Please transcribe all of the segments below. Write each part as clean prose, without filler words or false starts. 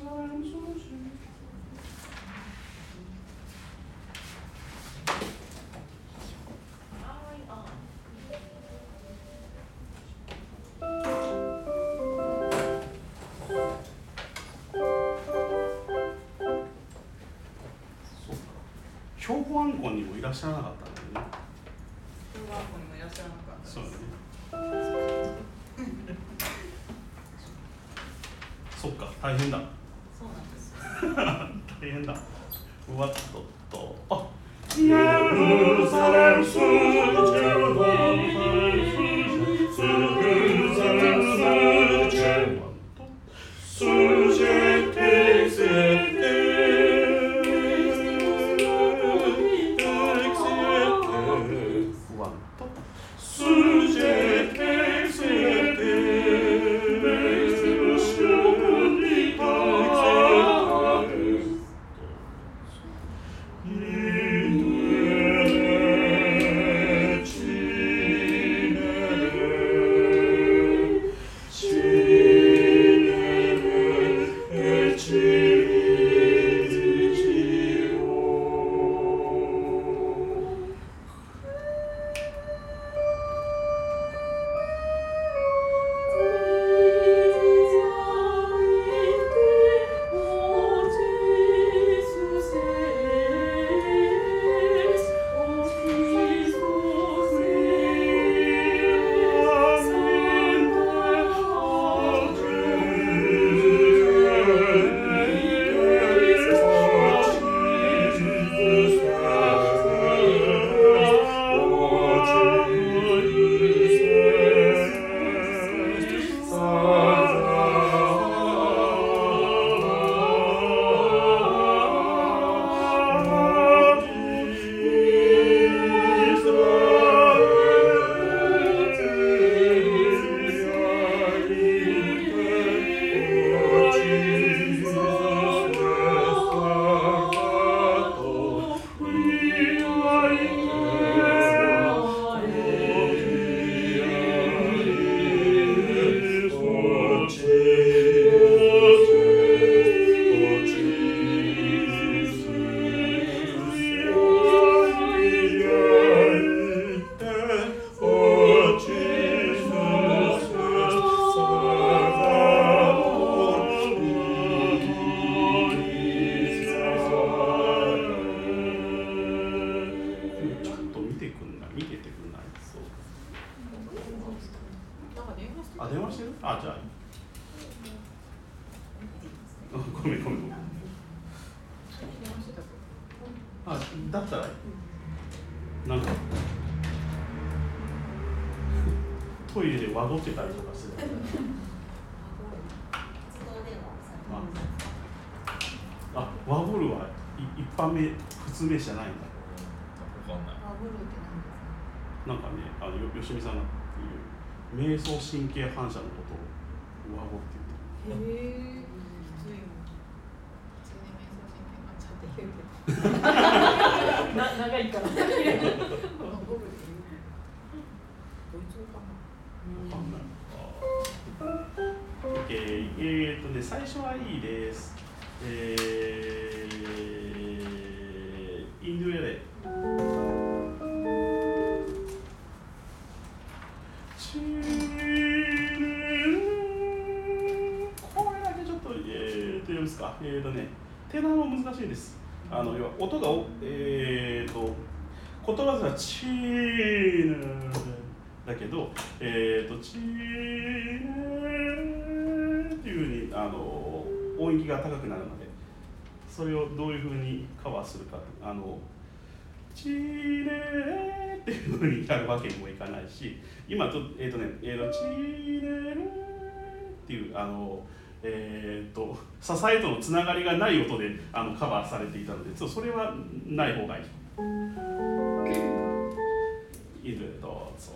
兵庫暗号にもいらっしゃらなかったんだよね。 兵庫暗号にもいらっしゃらなかったです。 そうだね。そっか、大変だ。 そうなんです。 大変だ。うわっとあ。 エルサレム数だったらなんかトイレで和ごってたりとかする。あ、和ごるは一般名、普通名詞じゃないんだ。 わかんない。 和ごるって何ですか？ なんかね、吉見さんが言う瞑想神経反射のことを和ごって言ってる。 へえ。長いから。ドイツ語かな。 最初はいいです。インドゥエレ。これだけちょっと言うんですか。テナーも難しいです。要は音が言葉はチーヌだけど、チーヌっていうふうに音域が高くなるので、それをどういうふうにカバーするか、チーネっていうふうにやるわけにもいかないし、今ちょっとチーネっていう支えとのつながりがない音でカバーされていたので、それはない方がいい。インドでどうぞ。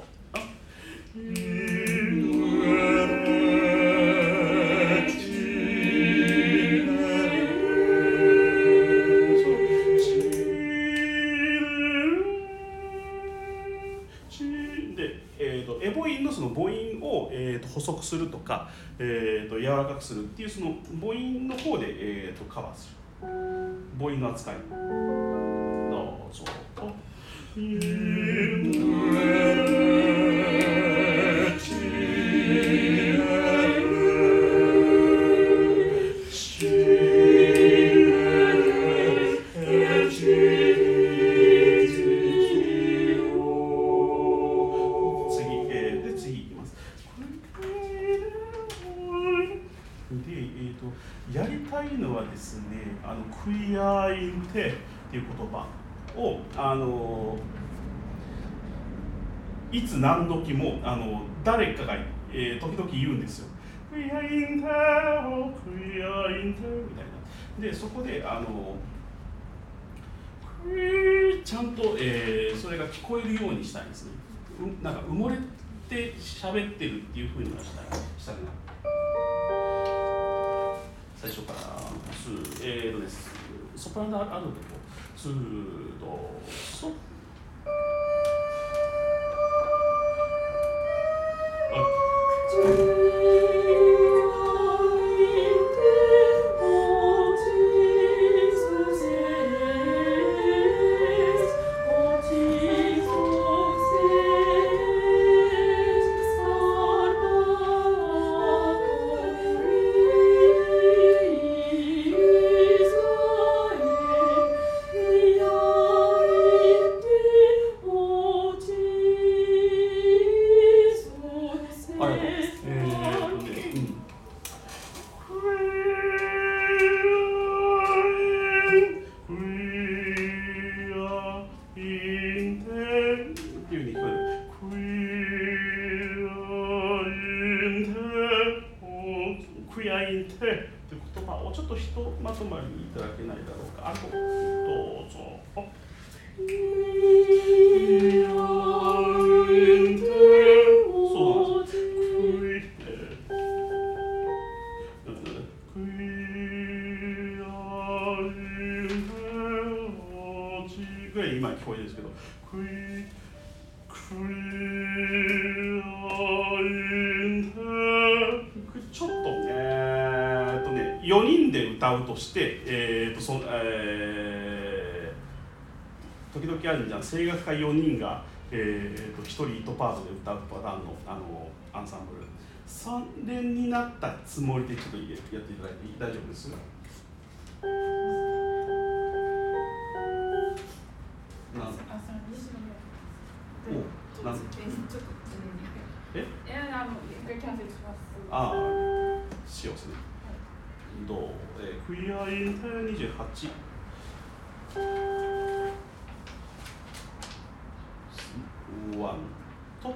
で、エボインのその母音を補足するとか、柔らかくするっていうその母音の方で、カバーする母音の扱い。どうぞ。やりたいのはですね、クイアインテっていう言葉をいつ何時も誰かが、時々言うんですよ。クイアインテをクイアインテみたいな。でそこでちゃんと、それが聞こえるようにしたいんですね。なんか埋もれて喋ってるっていう風にはしたいな。最初からですソプラノあるとこスードソちょっとひとまとまりにいただけないだろうか。どうぞ。ぐらい今聞こえるんですけど、ちょっと4人で歌うとして、時々あるじゃん、声楽家4人が、1人1パートで歌うパターンの、アンサンブル。それになったつもりでちょっとやっていただいて大丈夫ですか？ああ、しようですね。クイアインテ28。ワンと。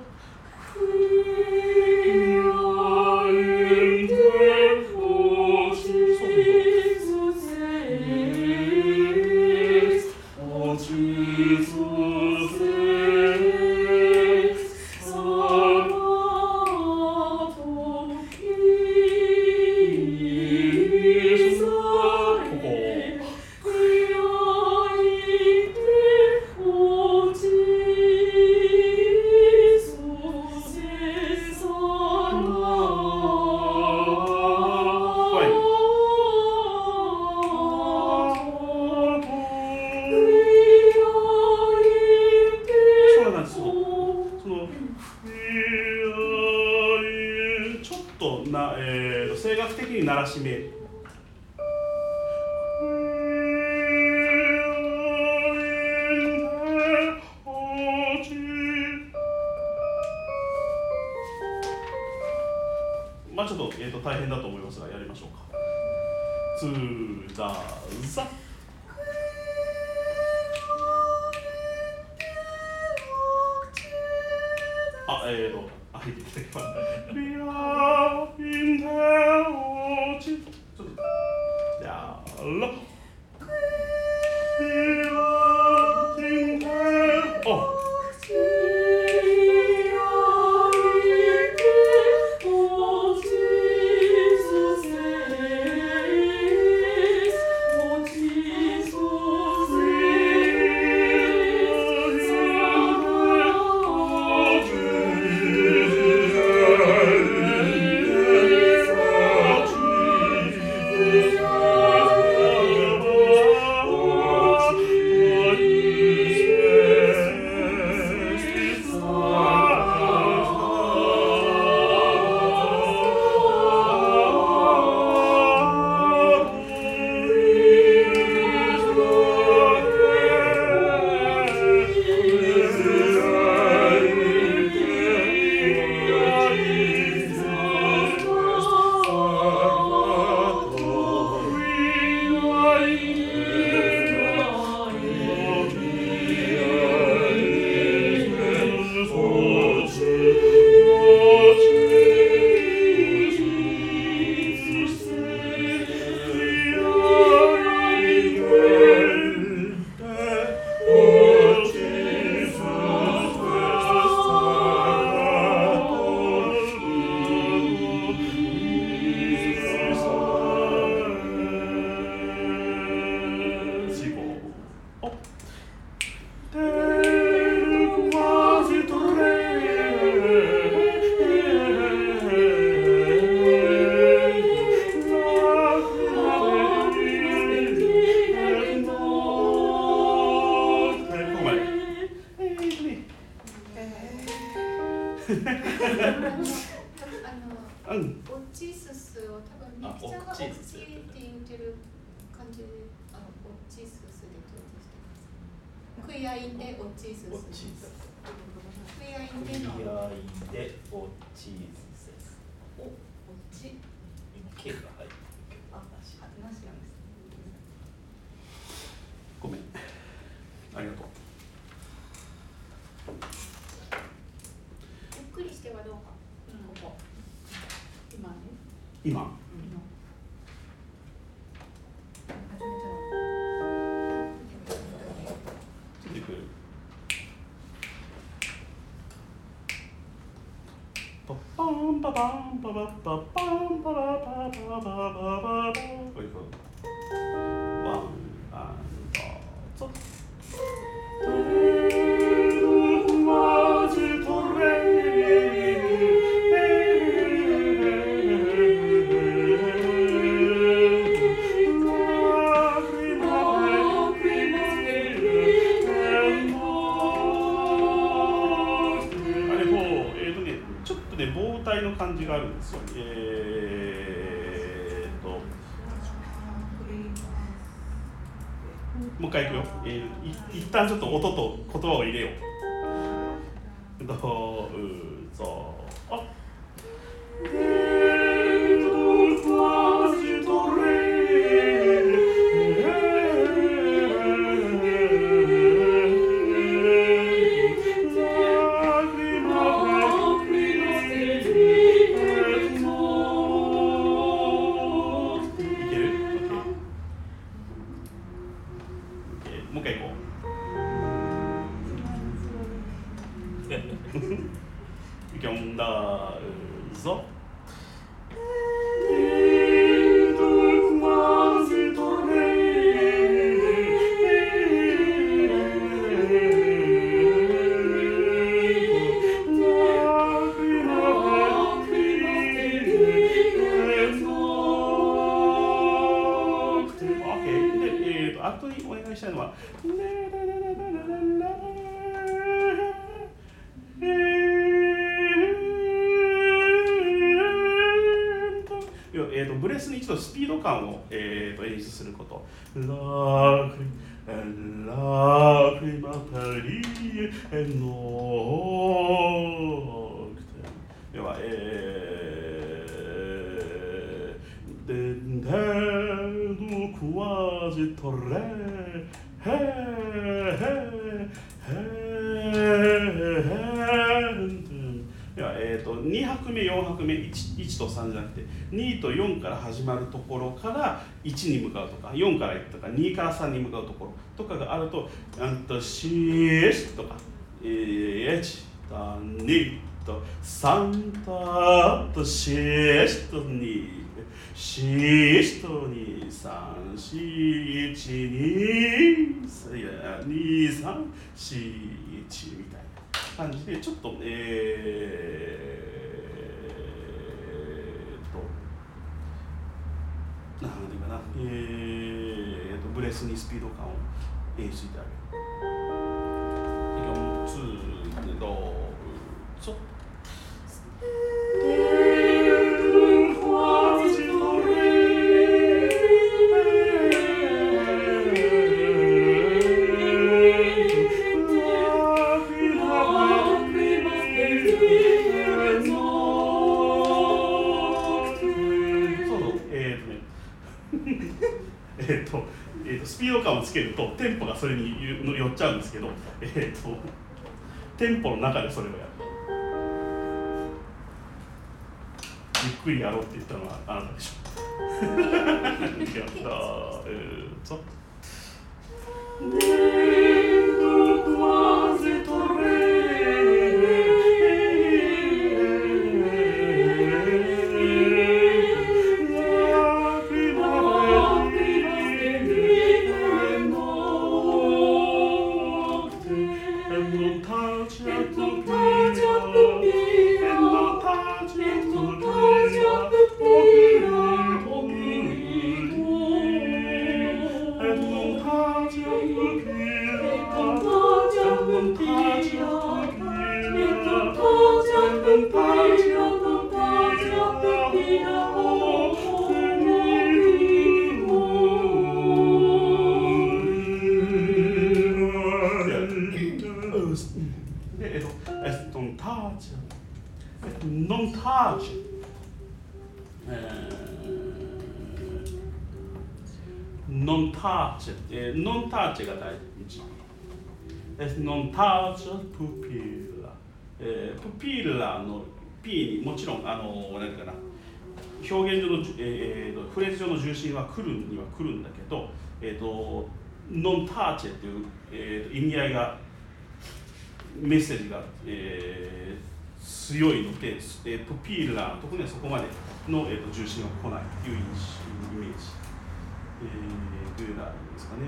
声楽的に鳴らし目。まあちょっと、大変だと思いますがやりましょうか。ツーダーザ。入ってきてます。ちょっとやろ。 多分ミクチャーがオクチって言ってる感じで、オチススで統治してます。クイアインでオチスス。クイアインでの。 クイアインでオチスス。 お、こっち。 今 K が入ってるけど。 あ、なしなんです。 ごめん。ありがとう。 ゆっくりしてはどうか。 ここ。今ね。 今。ついてくる。パパンパパンパパパパンパパパパパパパパ。これこう。ワンアンドツー。ちょっとね、棒体の感じがあるんですよ。もう一回いくよ。一旦ちょっと音と言葉を入れよう。どうぞ。あ。もう一回行こう。いきょんだぞ。あとにお願いしたいのは、ブレスに一度スピード感を、演出すること。ラクリマタリエノクテ。要は、デンデドクワジトレヘ2拍目4拍目 1と3じゃなくて2と4から始まるところから1に向かうとか4から1とか2から3に向かうところとかがあるとシーシとか1と2と3とシーシと2シーシと2、3、4、1、2、2、3、4、1みたいな感じでちょっとなんていうかな、ブレスにスピード感を演出してあげる。4、2、どうぞ。スピード感をつけるとテンポがそれに寄っちゃうんですけど、テンポの中でそれをやる。ゆっくりやろうって言ったのはあなたでしょ。やったtouch of the touch non touch non touch が大事non touch pupilla pupilla の P にもちろん何かな表現上の、フレーズ上の重心は来るには来るんだけど、ノンターチェっていう、意味合いがメッセージが、強いので、プピーラー特にはそこまでの、重心が来ないというイメージ、というのがあるんですかね。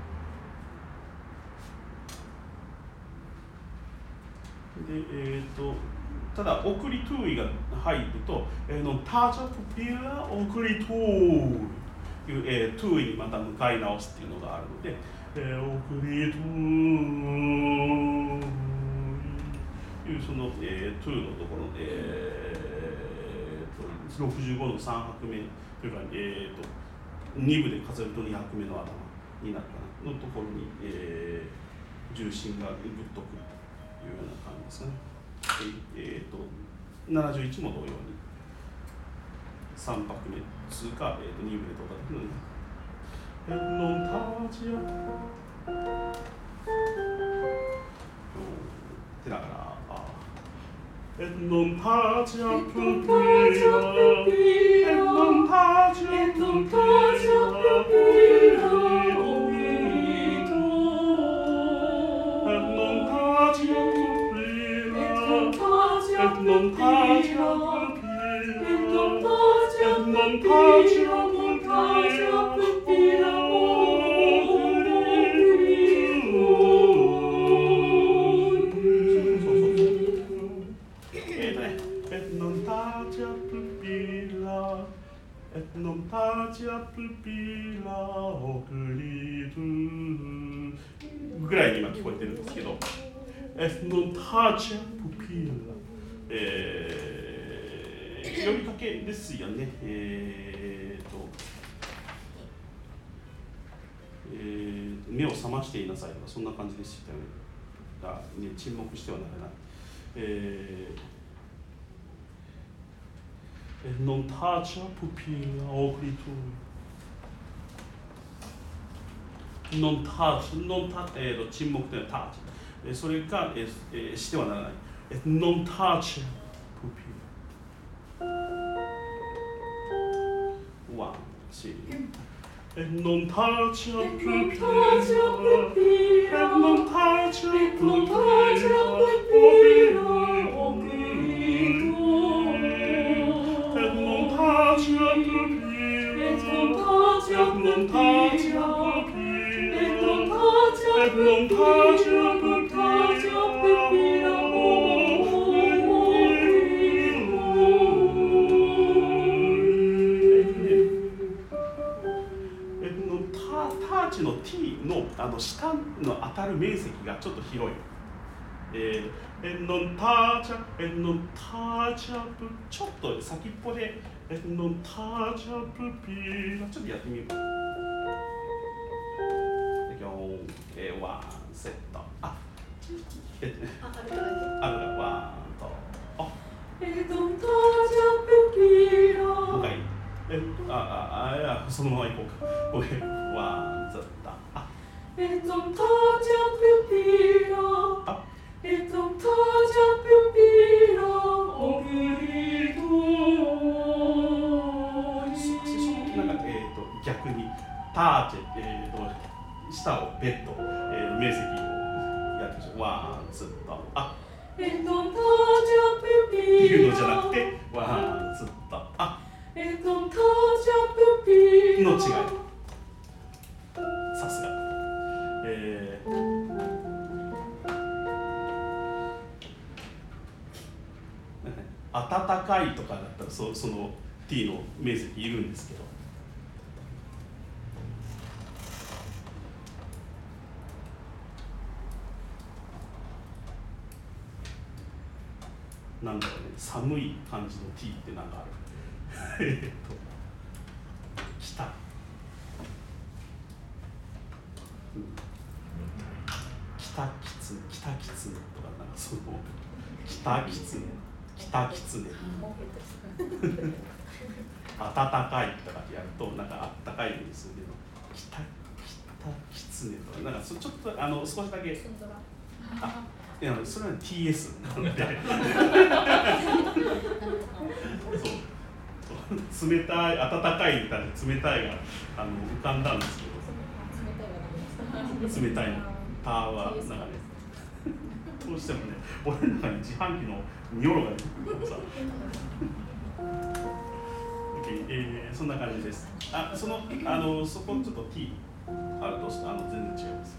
でただ、送りトゥイが入ると、ターチャプピーラー送りトゥイいう、トゥイにまた向かい直すっていうのがあるので、送りトゥイいうその、トゥイのところで、65の3拍目というか、2部で数えると2拍目の頭になるかなのところに、重心がぐっとくるというような感じですかね。71も同様に3拍目通過、2部で到達のノンターチアってだからノンターチアプピーラノンターチアプピーラnon touch your non touch your non touch your pupilla ぐらいに今聞こえてるんですけど non touch your pupilla呼びかけですよね。目を覚ましていなさいとかそんな感じでしたよね。が、ね、沈黙してはならない。Non touch pupilla oculito. Non touch, non touch 沈黙というのは touch。それが、してはならない。Non touch pupilla. One, two. Non touch pupilla. Non touch pupilla. Non touch pupilla. Non touch pupilla. Non touch pupilla.ターチの T の下の当たる面積がちょっと広い。ノンターチャプちょっと先っぽでノンターチャプピーちょっとやってみる。ワンセット。あるからワンと。ノンターチャプピーもう一回。そのまま行こうか。ワンセット。 Non touch your pupilla. Non touch your pupilla. Oculito. なんか逆にターチェ下をベッド面積をやってみましょう。ワンツーと Non touch your っていうのじゃなく pupilla. てワンツーと Non touch your pupilla. の違い。さすが。暖かいとかだったらその T の面積いるんですけどなんだろうね寒い感じの T ってなんかある北キツネとかなんかその北キツネ北キツネ暖かいとかってやるとなんかあったかいようにするけど北キツネとかなんかちょっと少しだけいやそれは TS なのでそう冷たい暖かいみたいな冷たいが浮かんだんですけど冷たいのターはなんかねどうしてもね俺の中に自販機のニョロが出てくるからさそんな感じです。そこちょっと T あると全然違います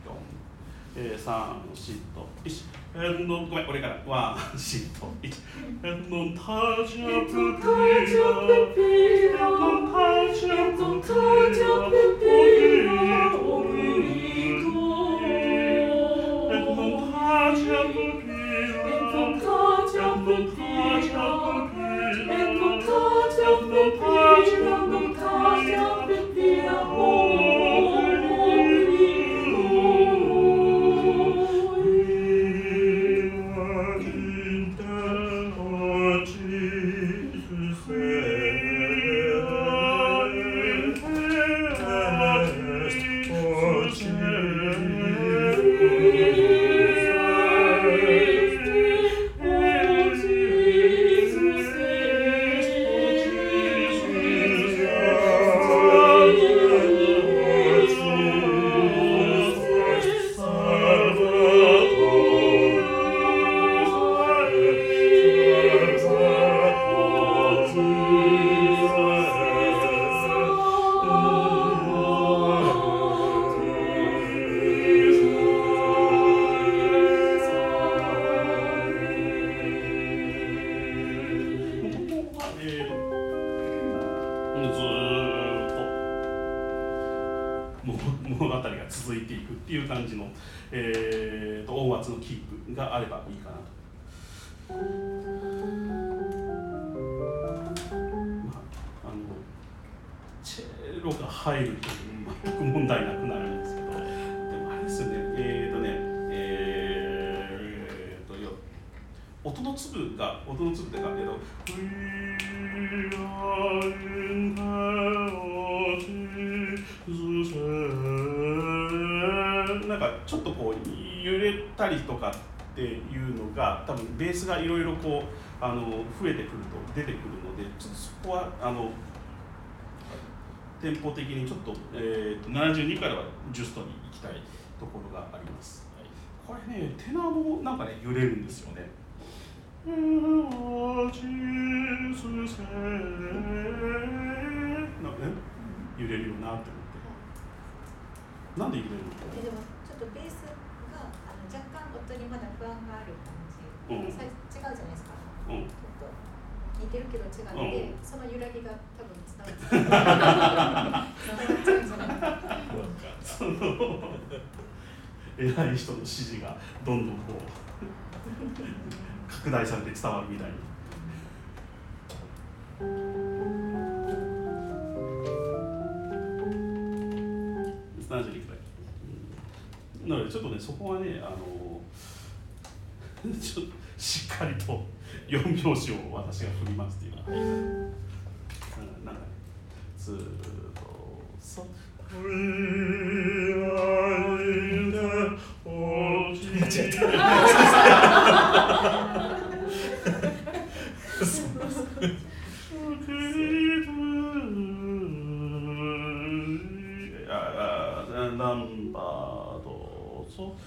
。3、4と1。ごめん、俺から。1、4と1。Non tagia pupilla, non tagia pupilla, oblito. Non tagia pupilla, non tagia pupilla, non tagia pupilla, non tagia pupilla,物語が続いていくっていう感じの、音圧のキープがあればいいかなと。チェロが入ると全く問題なくなるんですけど、でもあれですよね、音の粒でかなんかちょっとこう揺れたりとかっていうのが多分ベースがいろいろこう増えてくると出てくるので、ちょっとそこはテンポ的にちょっと、72からはジュストに行きたいところがあります。これねテナーもなんかね揺れるんですよね。なんかね揺れるよなって思って。なんで揺れるの？ でもちょっとベースが若干音にまだ不安がある感じ、違うじゃないですか、ちょっと似てるけど違って、その揺らぎが多分伝わっちゃうんじゃないかその偉い人の指示がどんどんこう拡大されて伝わるみたいに。72くらい。なのでちょっとねそこはねちょっとしっかりと4拍子を私が振りますっていうのは、なんかねずーっとそナンバーどうぞ。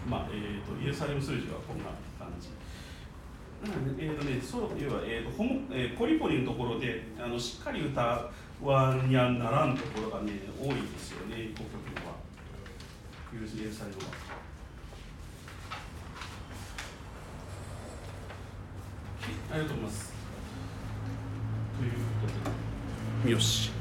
まあイエルサレム数字はこんな感じ。そういえば、ポリポリのところでしっかり歌わにゃならんところがね多いですよね、5曲は。イエルサレムは。ありがとうございます。ということで、よし。